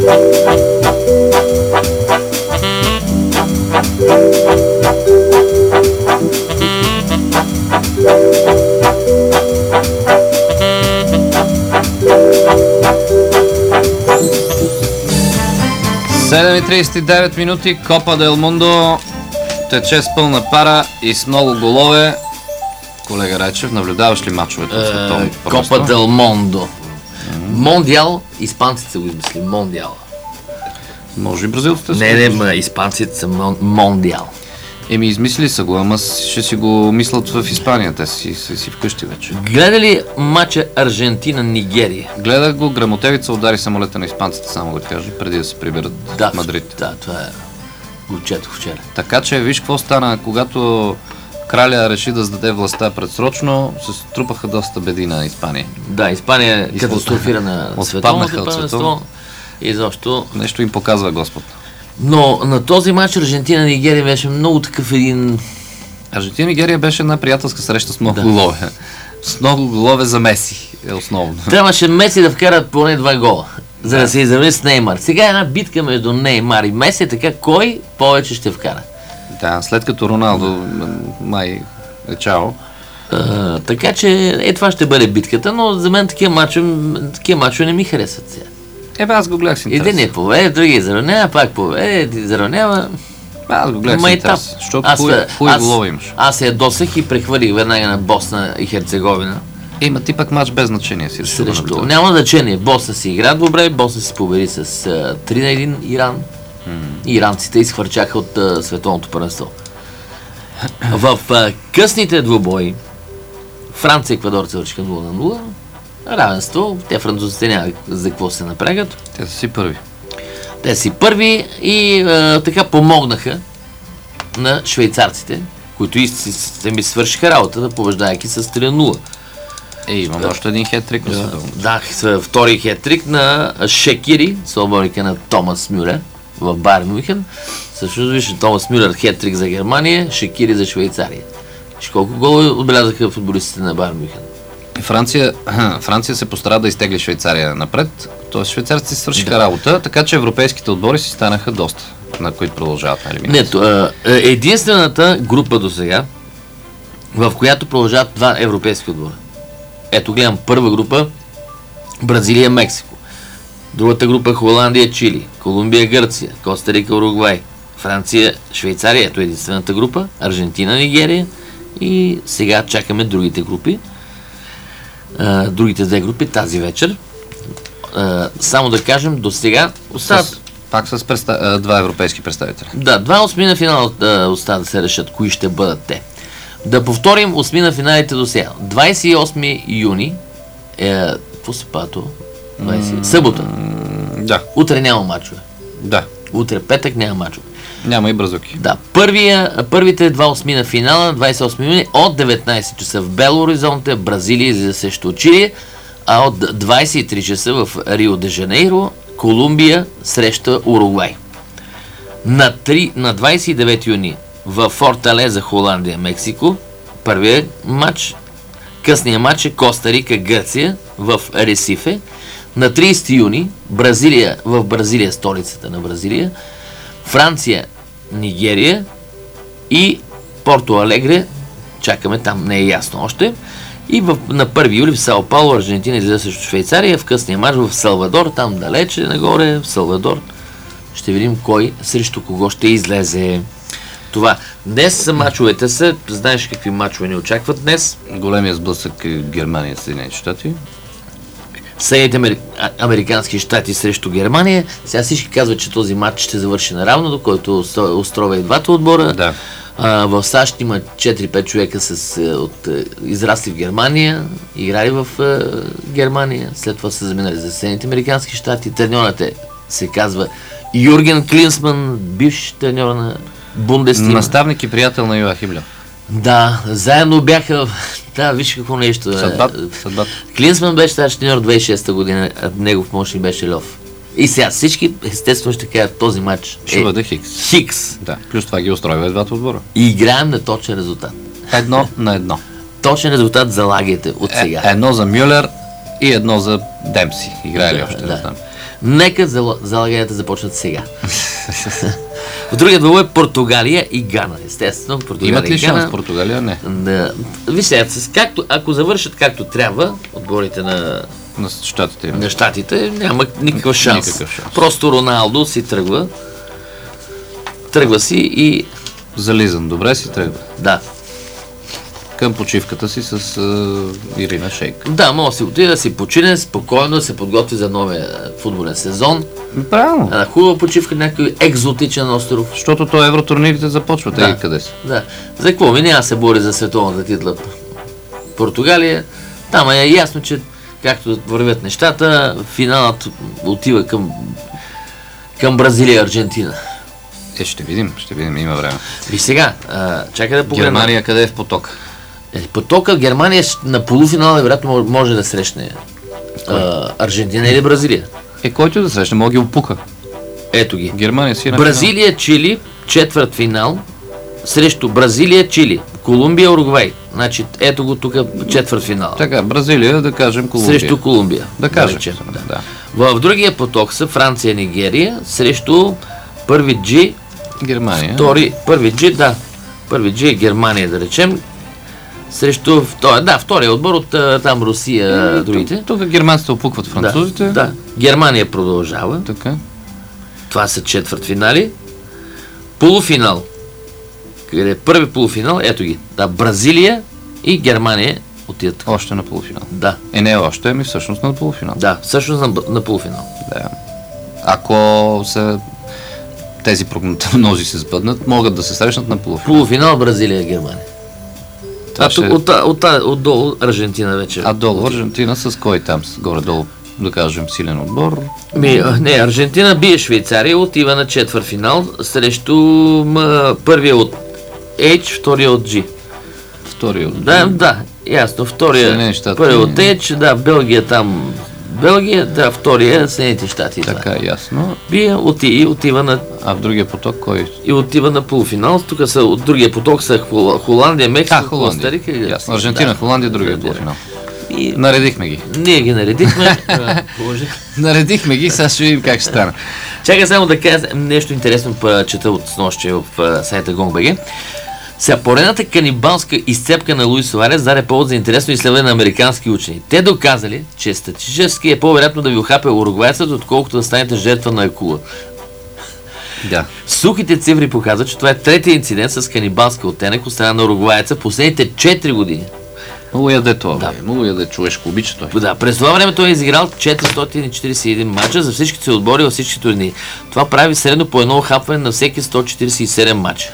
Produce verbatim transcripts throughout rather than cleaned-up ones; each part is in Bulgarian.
седем и тридесет и девет минути, Копа Дел Мундо тече с пълна пара и с много голове. Колега Райчев, наблюдаваш ли мачовете от световното първенство? Копа Дел Мондо. Мондиал, испанците са го измисли. Мондиал. Може и бразилците са. Не, не, испанците са мон, Мондиал. Еми, измислили са го, ама ще си го мислят в Испания, те си, си, си вкъщи вече. Гледа ли матча Аржентина-Нигерия? Гледах го, грамотевица удари самолета на испанците, само да кажа, преди да се приберат да, в Мадрид. Да, това е. Го четох вчера. Така че, виж какво стана, когато краля реши да сдаде властта предсрочно, се струпаха доста беди на Испания. Да, Испания е катастрофирана световното първенство и защо нещо им показва Господ. Но на този матч Аржентина-Нигерия беше много такъв един... Аржентина-Нигерия беше една приятелска среща с много да. голове. С много голове за Меси е основно. Трябваше Меси да вкарат поне два гола, за да, да се изравни с Неймар. Сега е една битка между Неймар и Меси, така кой повече ще вкара? Да, след като Роналдо май е чао. А, така че е това ще бъде битката, но за мен такива мачове, такива мачове не ми харесват сега. Е, аз го гледах с интерес. Един е поведе, други изравнява, пак поведе, изравнява. Аз го гледах с интерес, защото хуй голове имаш. Аз се ядосах и прехвърлих веднага на Босна и Херцеговина. Има ти пък мач без значение си. Срещу. Няма значение. Босна си игра добре, Босна си победи с uh, три на един Иран. Hmm. Иранците изхвърчаха от uh, световното първенство. В uh, късните двубои Франция и Еквадор се вършиха нула на нула. Равенство. Те французите няма за какво се напрягат. Те са си първи. Те си първи и а, така помогнаха на швейцарците, които и се ми свършиха работата, побеждайки с три на нула. Е, имам да. още един хет-трик на световното. Да, втори хет-трик на Шекири, съотборника на Томас Мюлер в Байерн Мюнхен. Също вижте Томас Мюлер хет-трик за Германия, Шекири за Швейцария. Виж колко голове отбелязаха футболистите на Байерн Мюнхен. Франция, Франция се постара да изтегли Швейцария напред, т.е. швейцарците си свършиха да. работа, така че европейските отбори си станаха доста, на които продължават на елиминация. Не, единствената група до сега, в която продължават два европейски отбора. Ето гледам първа група Бразилия, Мексико. Другата група Холандия, Чили, Колумбия, Гърция, Коста Рика, Уругвай, Франция, Швейцария. Ето единствената група, Аржентина, Нигерия и сега чакаме другите групи. Uh, другите две групи тази вечер. Uh, само да кажем, до сега остават... Пак с представ... два европейски представители. Да, два осмина финала uh, остават да се решат, кои ще бъдат те. Да повторим осмина финалите до сега. двадесет и осми юни е... Какво се пато? двадесет... Mm, събота. Да. Утре няма мачове. Да. Утре петък няма мачове. Няма и бързоки. Да. Първия, първите два осмина финала, двадесет и осми юни, от деветнадесет часа в Бело Хоризонте, Бразилия излиза срещу Чили, а от двадесет и три часа в Рио де Жанейро, Колумбия среща Уругвай. На, три, на двадесет и девети юни в Форталеза, Холандия, Мексико, първият матч, късният матч е Коста Рика, Гърция в Ресифе. На тридесети юни Бразилия, в Бразилия, столицата на Бразилия, Франция, Нигерия и Порто Алегре, чакаме там, не е ясно още. И в, на първи юли в Сао Пауло, Аржентина излиза срещу Швейцария, в късния мач в Салвадор, там далече нагоре, в Салвадор. Ще видим кой срещу кого ще излезе. Това. Днес са мачовете са, знаеш какви мачове ни очакват днес? Големия сблъсък е Германия, Съединените щати. Съединените американски щати срещу Германия. Сега всички казват, че този матч ще завърши наравно, до който устроя и двата отбора. Да. А, в САЩ има четири-пет човека с, от, израсли в Германия, играли в а, Германия, след това са заминали за Съединените американски щати. Треньорът е, се казва Юрген Клинсман, бивш треньор на Бундестига. Наставник и приятел на Йоахим Льов. Да, заедно бяха... Да, виж какво нещо. Съдбата. Съдбата. Клинсман беше старши треньор две хиляди и шеста година, а негов помощник беше Льов. И сега всички, естествено, ще кажат, този матч ще е бъде Хикс. Хикс. Да, плюс това ги устройва двата отбора. И играем на точен резултат. Едно на едно. Точен резултат залагайте от сега. Е, едно за Мюлер и едно за Демси. Играе ли да, още? Да. Не знам. Нека зал- залаганията започнат сега. В другия двобой е Португалия и Гана. Естествено, Португалия Имат ли и Гана. шанс Португалия? Не. Да. Вижте, с както, ако завършат както трябва, отборите на, На щатите има. на щатите, няма никакъв шанс. Никакъв шанс. Просто Роналдо си тръгва. Тръгва си и Зализан. Добре си тръгва. да. Към почивката си с uh, Ирина Шейк. Да, може да си отиде да си почине спокойно, да се подготви за новия футболен сезон. Правилно. А, хубава почивка, някой екзотичен остров. Защото то евротурнирите започват. Да. Еги къде са? Да. За какво ми няма да се бори за световната титла Португалия? Там е ясно, че както вървят нещата, финалът отива към, към Бразилия и Аржентина. Е, ще видим, ще видим, има време. И сега, а, чакай да погледна. Германия къде е в потока? Е, потока Германия на полуфинала вероятно може да срещне а, Аржентина или Бразилия. Е, който да срещне, мога ги опука. Ето ги. Германия си е на Бразилия, Чили, четвърт финал срещу Бразилия, Чили, Колумбия, Уругвай. Значи, ето го тук четвърт финал. финал. Така, Бразилия, да кажем Колумбия. Срещу Колумбия. Да кажем. речем, Да. да. В другия поток са Франция, Нигерия срещу първи G, Германия. втори, първи G, да, първи G е Германия, да речем, срещу, втори, да, втория отбор от а, там Русия, Е, другите. Тук, тук германците опукват французите. Да, да. Германия продължава. Така. Това са четвърт финали. Полуфинал. Къде е първи полуфинал? Ето ги. Да, Бразилия и Германия отидат. Още на полуфинал. Да, Е, не още, ами всъщност на полуфинал. да, всъщност на, на полуфинал. Да. Ако са тези прогнози се сбъднат, могат да се срещнат на полуфинал. Полуфинал Бразилия и Германия. Това А тук ще- от, от, от, отдолу Аржентина вече. А долу Аржентина с кой там? С горе-долу, да кажем, силен отбор. Ми, а, не, Аржентина бие Швейцария, отива на четвърт финал срещу м, първия от H, втория от G. Втори от... Да, да, ясно. Втория, Съединени щати. първия от H, да, Белгия там. Белгия, да, втория Съединените щати. Така е ясно. Бие оти, и отива на А в другия поток кой? и отива на полуфинал. Тук са от другия поток са Хол- Холандия, А, Мексико, Холандия. Коста Рика. и- Ясно. Аржентина, Да. Холандия, другия Да, полуфинал. И Наредихме ги. ние ги наредихме. А, Боже. Наредихме ги, сега ще видим как ще стане. Чакай само да кажа нещо интересно, па, чета от снощи в а, сайта GongBG. Сега, поредната канибалска изцепка на Луис Суарес даде повод за интересно изследване на американски учени. Те доказали, че статистически е по-вероятно да ви охапе уругвайцът, отколкото да станете жертва на акула. Да. Сухите цифри показват, че това е третия инцидент с канибалски оттенък от страна на уругвайца последните четири години. Много яде това, Да. бе. Много яде човешко, обича той. Да, през това време той е изиграл четиристотин и четиридесет и един мача за всичките си отбори във всички турнири. Това прави средно по едно охапване на всеки сто четиридесет и седем мача.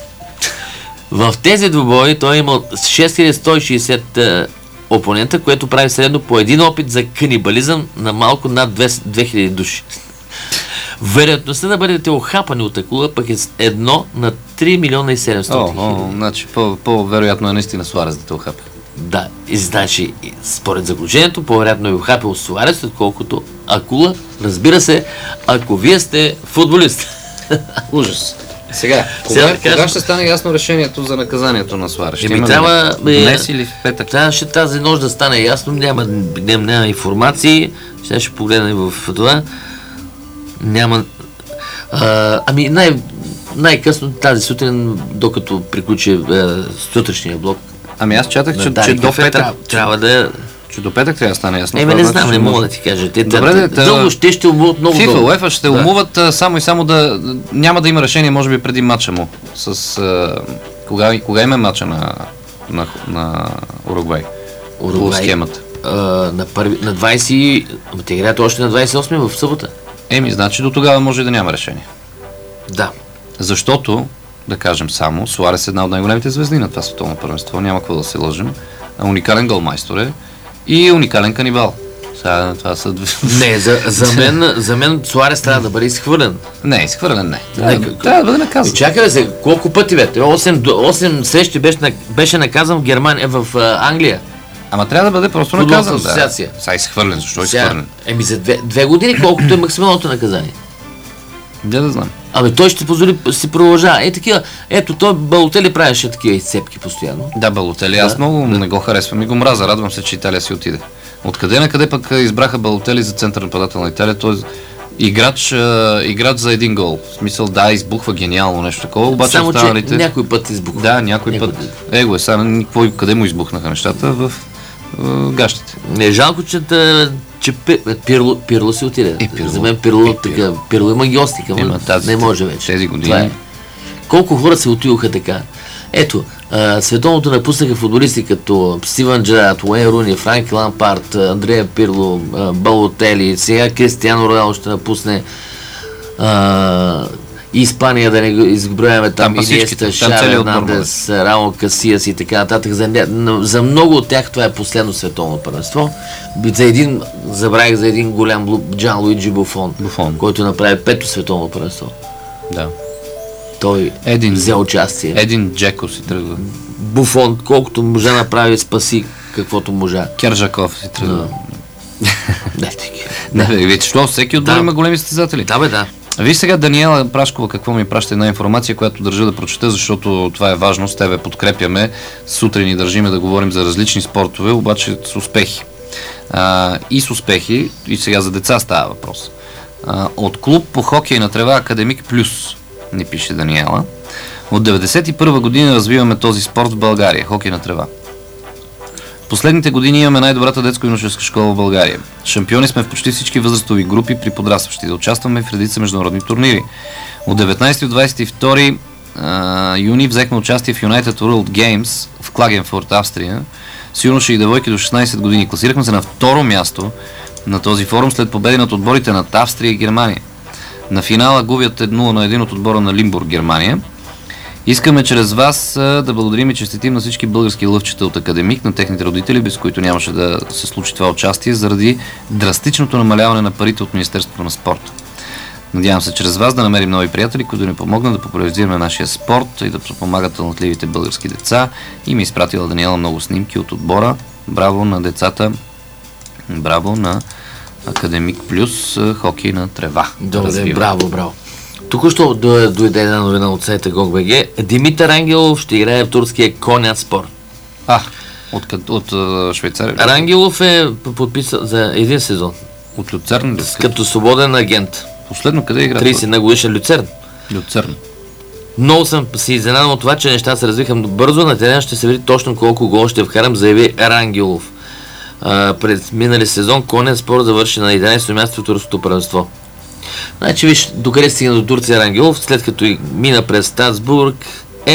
В тези двубои той е имал шест хиляди сто и шейсет е, опонента, което прави средно по един опит за канибализъм на малко над две хиляди души. Вероятността да бъдете охапани от акула пък е едно на три милиона и седемстотин О, о, хиляди. значи по- по-вероятно е наистина Суарес да те охапе. Да, и значи, и според заключението, по-вероятно е охапил Суарес, отколкото акула. Разбира се, ако вие сте футболист. Ужас. Сега, Сега кога, да кажем- кога ще стане ясно решението за наказанието на Суарес? Ще Еми, има ли трябва, бе, днес или в петък? Трябваше тази нощ да стане ясно, няма, няма, няма информации. Сега ще погледна и в това. Няма... А, ами най, най-късно тази сутрин, докато приключи е, сутрешния блок, Ами аз чатах, че, Дарик че до Кафе, петък, трябва, трябва да е... че до петък трябва да стане ясно. Еме, това, не значи, знам, че не може- мога да ти кажа. Те, Добре, те, де, та- дълго ще ще умуват много FIFA, дълго. UEFA ще Да. умуват а, само и само да... Няма да има решение, може би, преди матча му. С... А, кога, кога има матча на, на, на Уругвай? По Уругвай. схемата. А, на, първи, на двайсет... Ама те играят още на двайсет и осми в събота. Еми, значи до тогава може и да няма решение. Да. Защото, да кажем само, Суарес е една от най-големите звезди на това световно първенство, няма какво да се лъжим. А уникален голмайстор е и уникален канибал. Сега това са две... Не, за, за, мен, за мен Суарес трябва да бъде изхвърлен. Не, изхвърлен не. Не, Трябва, как- трябва да бъде наказан. Чакай се, колко пъти бе? осем срещи беше, на- беше наказан в Германия, в а, Англия. Ама трябва да бъде просто Футболната наказан. Да. асоциация. Сега изхвърлен, защо е Сега, изхвърлен? еми за две, две години, колкото е максималното наказание. Не да знам. Абе, той ще позволи си продължава. Е, такива, ето, той Балотели правеше такива изцепки постоянно. Да, Балотели, аз Да. много не го харесвам и го мраза. Радвам се, че Италия си отиде. Откъде на къде пък избраха Балотели за център нападател на Италия? Той Играч, а, играч за един гол. В смисъл, да, избухва гениално нещо такова, обаче Само, останалите... че някой път избухва. Да, някой, някой път. път. Его е, сега никво, къде му избухнаха нещата? В, в гащите. Не е жалко, че, да, че Пирло, Пирло си отиде. Е, Пирло. За мен Пирло, Е, така, Пирло има геостика, Има тази, не може вече. Тези години. Това е. Колко хора се отидоха така? Ето, а, световното напуснаха футболисти като Стивън Джерард, Уейн Руни, Франк Лампард, Андрея Пирло, а, Балотели, сега Кристиано Роналдо ще напусне а, Испания, да не го изброяваме там, Там Иниеста, всичките, там Шави целият отбор, Ернандес, Раул Касиас и така нататък. За, не- за много от тях това е последно световно първенство. За един, забравих за един голям блук, Джан Луиджи Буфон, Буфон. който направи пето световно първенство. Да. Той Един, взе участие. един Джеко си тръгва. Буфон, колкото можа направи, спаси каквото можа. Кержаков си тръгва. Не, таки. Не, бе, виж, що всеки отбор Да. има големи състезатели. Да, бе, да. Виж сега Даниела Прашкова какво ми праща една информация, която държа да прочета, защото това е важно, с тебе подкрепяме. Сутрин ни държиме да говорим за различни спортове, обаче с успехи. А, и с успехи, и сега за деца става въпрос. А, от клуб по хокей на трева Академик Плюс, ни пише Даниела. От деветдесет и първа година развиваме този спорт в България, хокей на трева. Последните години имаме най-добрата детско-юношеска школа в България. Шампиони сме в почти всички възрастови групи при подрастващи. Да участваме в редица международни турнири. От деветнайсети до двайсет и втори а, юни взехме участие в United World Games в Клагенфурт, Австрия. С юноши и девойки до шестнайсет години. Класирахме се на второ място на този форум след победи над отборите над Австрия и Германия. На финала губят нула на един от отбора на Лимбург, Германия. Искаме чрез вас а, да благодарим и честитим на всички български лъвчета от Академик, на техните родители, без които нямаше да се случи това участие, заради драстичното намаляване на парите от Министерството на спорта. Надявам се чрез вас да намерим нови приятели, които да ни помогнат да популяризираме нашия спорт и да помагат талантливите български деца. И ми изпратила Даниела много снимки от отбора. Браво на децата, браво на Академик Плюс, хокей на трева. Добре, браво, браво. Току-що дойде една новина от сайта GOG.bg. Димитър Ангелов ще играе в турския Конят спор. А, от, от, от Швейцария? Ангелов е подписал за един сезон. От Люцерн? Като свободен агент. Последно къде игра? трийсет на годишен Люцерн. Люцерн. Много съм си изненадан от това, че нещата се развиха бързо. На терена ще се види точно колко гол ще вкарам, заяви Рангелов. А, през минали сезон Конен спор завърши на единайсето място в турското първенство. Значи виж, докъде стигна до Турция Рангелов, след като и мина през Стасбург,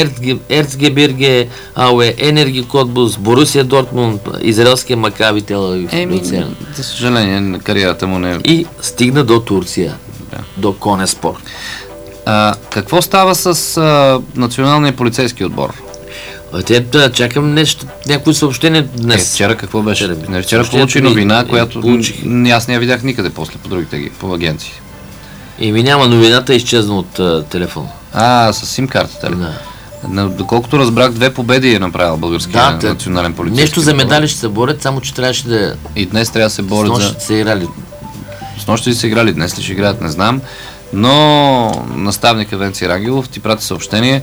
Ерцгебирге, Ауе, Енерги Котбус, Борусия Дортмунд, израелския Макаби Тел Авив. Еми, за съжаление, на кариерата му не... И стигна до Турция, Да. до Конен спор. А, какво става с а, националния полицейски отбор? А те, да, чакам нещо, някои съобщения Е, днес. вчера какво беше? Вчера, Не, вчера съобщението получи ми- новина, е, която получих. н- аз не я видях никъде после по другите ги, по агенции. И ми няма новината, изчезна от а, телефона. А, с сим картата ли? Да. На- Доколкото разбрах, две победи е направил българския Да, национален полицейски нещо за отбор. медали ще се борят, само че трябваше да... И днес трябва да се борят Снощи за... се играли. С нощи ли са играли, днес ли ще играят, не знам. Но наставника Венци Рангелов ти прати съобщение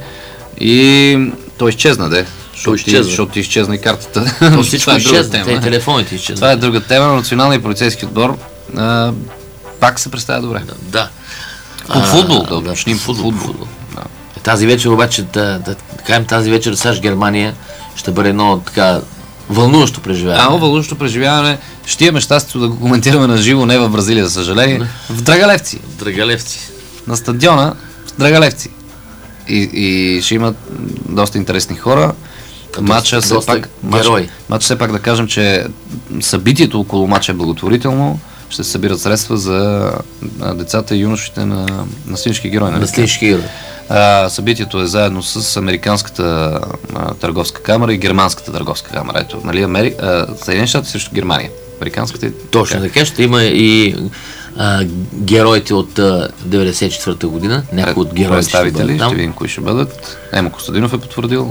и той изчезна, де. Защото ти, изчезна. защото ти изчезна и картата. То всичко Това е друга изчезна, те тема. и телефоните изчезна. Това е друга тема, но националния полицейски отбор а, пак се представя добре. Да. По футбол, да да, уточним, футбол, футбол. футбол. Да. Тази вечер обаче, да, да кажем тази вечер САЩ Германия ще бъде едно така вълнуващо преживяване. А, вълнуващо преживяване. Ще имаме щастието да го коментираме на живо, не в Бразилия, за съжаление. В Драгалевци. Драгалевци. На стадиона в Драгалевци. И, и ще имат доста интересни хора. Матча все доста пак, матч, герои. матч все пак да кажем, че събитието около матча е благотворително. Ще се събират средства за а, децата и юношите на, на всички герои. нали? На Слиншки герой. А, събитието е заедно с Американската а, търговска камера и Германската търговска камера. Ето, нали, Амери... а, Съединените щати срещу Германия. Американската и... Точно така, ще има и а, героите от а, деветдесет и четвърта година. Някои от героите ще представители, бъдат ще, там. видим кои ще бъдат. Емо Костадинов е потвърдил.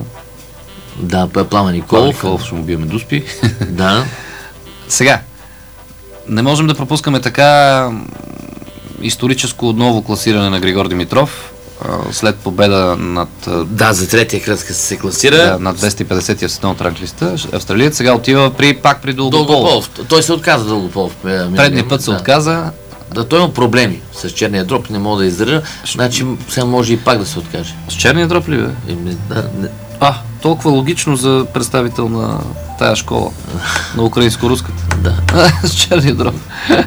Да, Пламен Колов, Николов. Колов ще му биеме дуспи. Да. Сега, не можем да пропускаме така историческо отново класиране на Григор Димитров а, след победа над, а, Да, за третия кръг се класира. да, над двеста и петдесетия в световната ранглиста. Австралиец сега отива при, пак при Долгополов. Долгополов. Той се отказа Долгополов. е, миналия Предния път се да. отказа, да, той има проблеми с черния дроп, не мога да издържа, значи сега може и пак да се откаже. С черния дроп ли бе? Еми, да, не. А, толкова логично за представител на тая школа, на украинско-руската. Да. С черния дроп.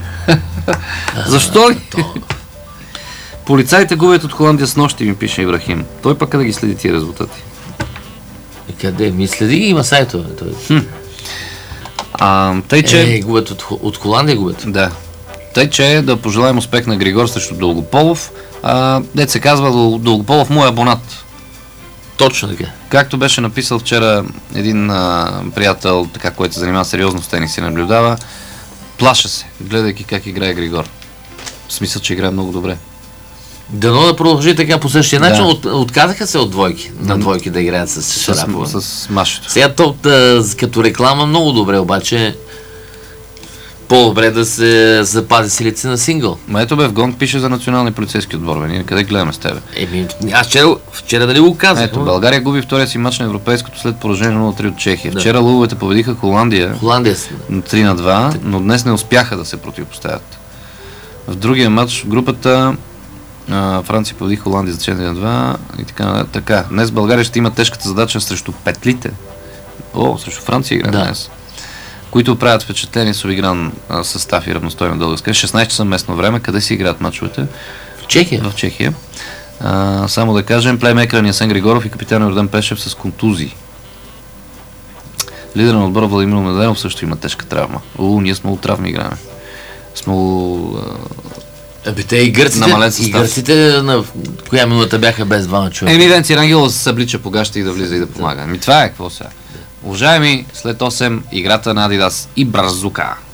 Защо ли? То... Полицаите губят от Холандия с нощи, ми пише Ибрахим. Той пък да ги следи тия резултати. И къде? Ми следи ги, има сайтове. Той. Хм. А, тъй, че... Е, губят от, от Холандия губят. Да. Тъй, че да пожелаем успех на Григор срещу Долгополов. А, дет се казва, Долгополов му е абонат. Точно така. Както беше написал вчера един а, приятел, така, който се занимава сериозно с тенис и наблюдава, плаша се, гледайки как играе Григор. В смисъл, че играе много добре. Дано да продължи така по същия начин. Да. От, отказаха се от двойки, на двойки да играят с Шарапова. С, с Машето. Сега то, като реклама много добре, обаче по-добре да се запази силици на сингъл. Ма ето бе, в Гонг пише за национални полицейски отбор. Бе. Ние къде гледаме с тебе? Еми, аз вчера, вчера дали го казах? Ето, България губи втория си матч на европейското след поражение нула три от Чехия. Да. Вчера лъвовете победиха Холандия Холандия си. три на два, но днес не успяха да се противопоставят. В другия матч в групата а, Франция победи Холандия за четири на два и така, така. Днес България ще има тежката задача срещу петлите. О, срещу Франция игра Да. днес. Които правят впечатление с обигран а, състав и равностойно дълга. шестнайсет часа местно време. Къде си играят мачовете? В Чехия. В Чехия. А, само да кажем, плеймейкъра ни Асен Григоров и капитан Йордан Пешев с контузии. Лидер на отбора Владимир Меденов също има тежка травма. О, ние сме от травми играме. Сме у... Абе, те и гърците, Намален и състав. гърците на коя минута бяха без двама човека. Еми, Венци Рангелов се съблича по гаща и да влиза и да помага. Ами това е, какво сега? Уважаеми, след осем играта на Адидас и Бразука.